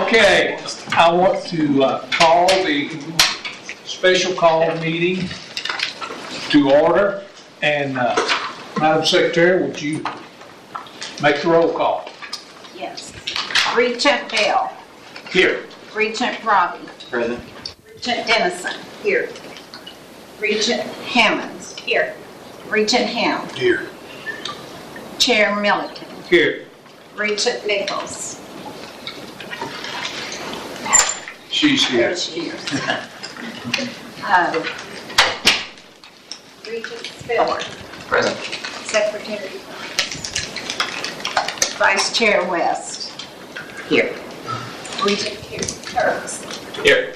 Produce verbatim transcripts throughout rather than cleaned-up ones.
Okay, I want to uh, call the special call meeting to order. And uh, Madam Secretary, would you make the roll call? Yes. Regent Bell. Here. Regent Robbie. Present. Regent Dennison. Here. Regent Hammonds. Here. Regent Ham. Here. Chair Milliken. Here. Regent Nichols. She's here. There she is. um, Regent Spiller. Present. Secretary. Vice Chair West. Here. Regent Kurtz. Here.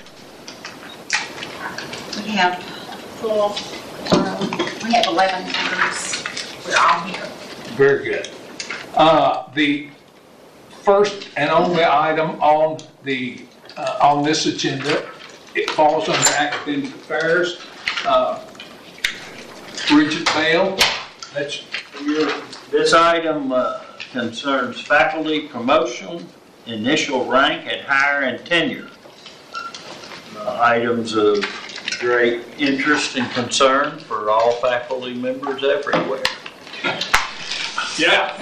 We have full, um, we have eleven members. We're all here. Very good. Uh, the first and only item on the uh, on this agenda, it falls under academic affairs. Uh, Regent Bell, that's your. This item uh, concerns faculty promotion, initial rank, and hire and tenure. Uh, items of great interest and concern for all faculty members everywhere. Yeah.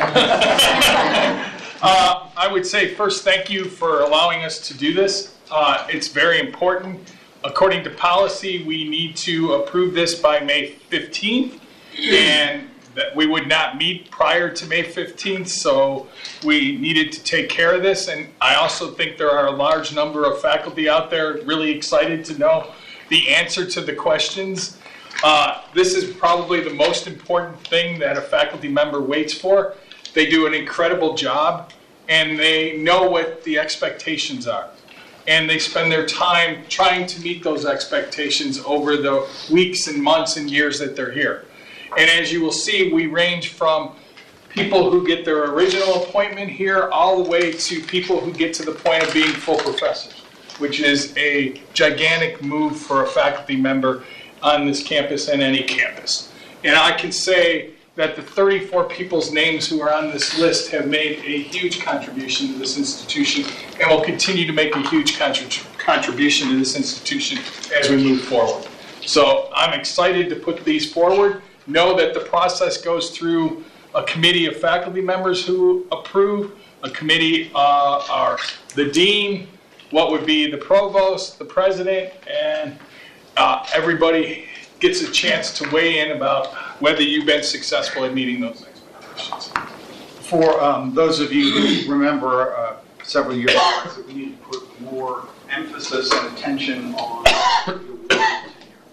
uh, I would say first, thank you for allowing us to do this. Uh, it's very important. According to policy, we need to approve this by May fifteenth, and that we would not meet prior to May fifteenth, so we needed to take care of this. And I also think there are a large number of faculty out there really excited to know the answer to the questions. Uh, this is probably the most important thing that a faculty member waits for. They do an incredible job, and they know what the expectations are. And they spend their time trying to meet those expectations over the weeks and months and years that they're here. And as you will see, we range from people who get their original appointment here all the way to people who get to the point of being full professors, which is a gigantic move for a faculty member on this campus and any campus. And I can say that the thirty-four people's names who are on this list have made a huge contribution to this institution and will continue to make a huge contrib- contribution to this institution as we move forward. So I'm excited to put these forward. Know that the process goes through a committee of faculty members who approve, a committee uh, are the dean, what would be the provost, the president, and uh, everybody gets a chance to weigh in about whether you've been successful in meeting those expectations. For um, those of you who remember uh, several years ago, that we need to put more emphasis and attention on the award of tenure.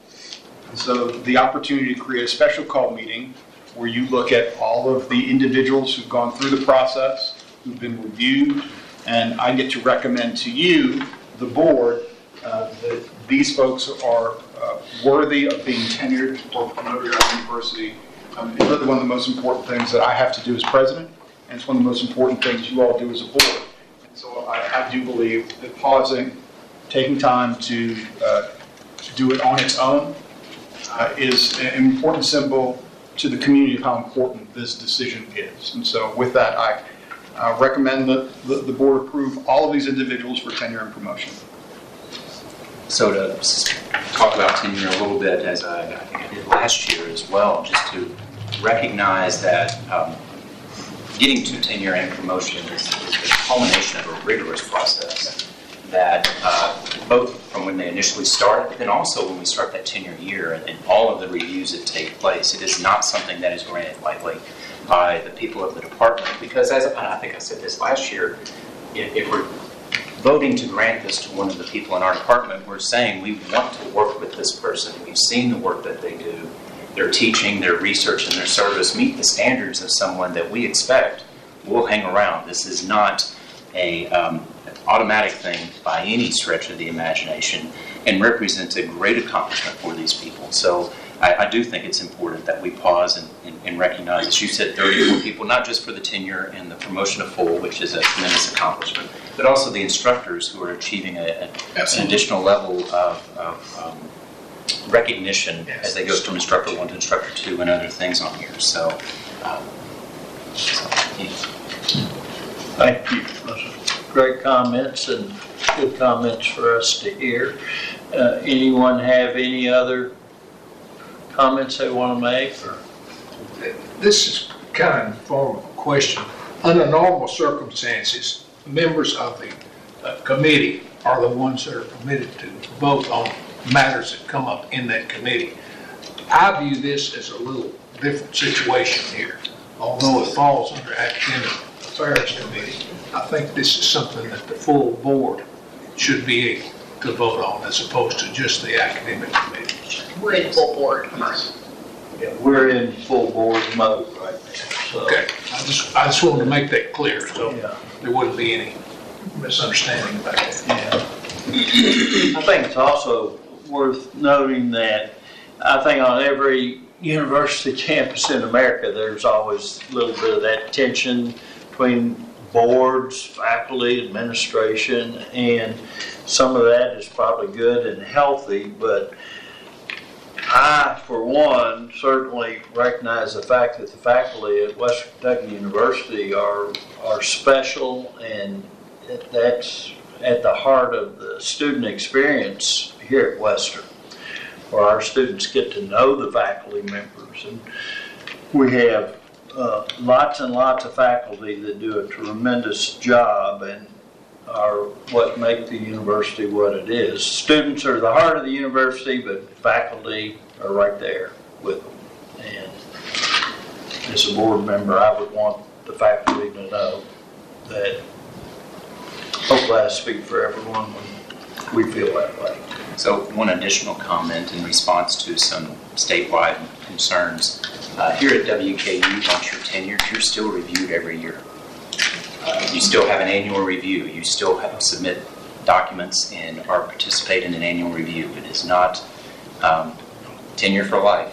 And so the opportunity to create a special call meeting where you look at all of the individuals who've gone through the process, who've been reviewed, and I get to recommend to you, the board, uh, that these folks are uh, worthy of being tenured or promoted at the university. Um, it's really one of the most important things that I have to do as president, and it's one of the most important things you all do as a board. And so I, I do believe that pausing, taking time to uh, do it on its own uh, is an important symbol to the community of how important this decision is. And so with that, I uh, recommend that the, the board approve all of these individuals for tenure and promotion. So to talk about tenure a little bit, as I, I think I did last year as well, just to recognize that um, getting to tenure and promotion is, is the culmination of a rigorous process that uh, both from when they initially start, but then also when we start that tenure year and, and all of the reviews that take place. It is not something that is granted lightly by the people of the department, because as I think I said this last year, if, if we're voting to grant this to one of the people in our department, we're saying we want to work with this person. We've seen the work that they do. Their teaching, their research, and their service meet the standards of someone that we expect will hang around. This is not a um, an automatic thing by any stretch of the imagination, and represents a great accomplishment for these people. So I, I do think it's important that we pause and, and, and recognize, as you said, thirty-four people, not just for the tenure and the promotion of full, which is a tremendous accomplishment, but also the instructors who are achieving a, a, an additional level of, of um, recognition yes. as they go from instructor one to instructor two and other things on here. So, um, so yeah. Thank you. great comments and good comments for us to hear. Uh, Anyone have any other comments they want to make? Or This is kind of in the form of a question. Under normal circumstances, members of the uh, committee are the ones that are permitted to vote on matters that come up in that committee. I view this as a little different situation here. Although it falls under Academic Affairs Committee, I think this is something that the full board should be able to vote on as opposed to just the Academic Committee. We're in full board. yeah, we're in full board mode right now. So, Okay, I just, I just wanted to make that clear so yeah. there wouldn't be any misunderstanding about that. Yeah. I think it's also worth noting that I think on every university campus in America, there's always a little bit of that tension between boards, faculty, administration, and some of that is probably good and healthy, but I, for one, certainly recognize the fact that the faculty at Western Kentucky University are, are special, and that's at the heart of the student experience here at Western, where our students get to know the faculty members. And we have uh, lots and lots of faculty that do a tremendous job and are what make the university what it is. Students are the heart of the university, but faculty are right there with them. And as a board member, I would want the faculty to know that, hopefully I speak for everyone when we feel that way. So one additional comment in response to some statewide concerns. Uh, here at W K U, once you're tenured, you're still reviewed every year. Uh, you still have an annual review. You still have to submit documents and or participate in an annual review. It is not um, tenure for life.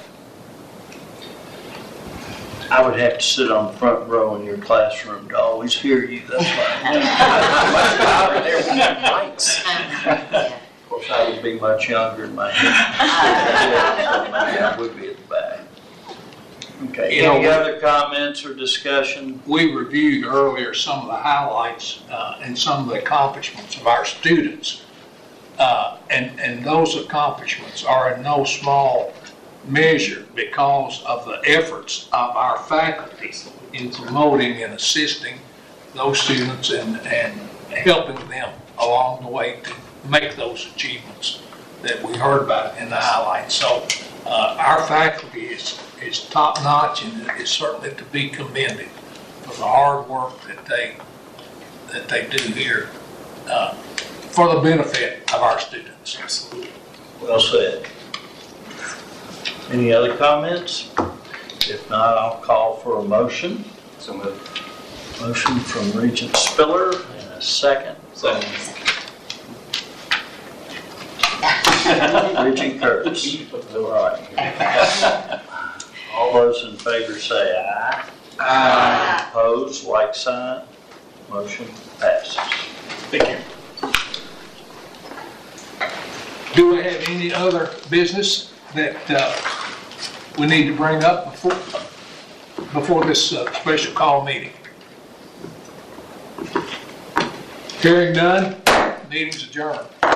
I would have to sit on the front row in your classroom to always hear you. That's why. Much louder there when you have mics. Of course, I would be much younger in my head. So maybe I would be at the back. Okay, You know, any we- other comments or discussion? We reviewed earlier some of the highlights uh, and some of the accomplishments of our students. Uh, and, and those accomplishments are in no small measure because of the efforts of our faculty in promoting and assisting those students and, and helping them along the way to make those achievements that we heard about in the highlights. So uh, our faculty is, is top notch and is certainly to be commended for the hard work that they that they do here uh, for the benefit of our students. Absolutely. Well said. Any other comments? If not, I'll call for a motion. So moved. Motion from Regent Spiller and a second. Second. Regent Curtis. All right. All those in favor say aye. Aye. Opposed, like sign. Motion passes. Thank you. Do we have any other business that uh, we need to bring up before, before this uh, special call meeting? Hearing none, meeting's adjourned.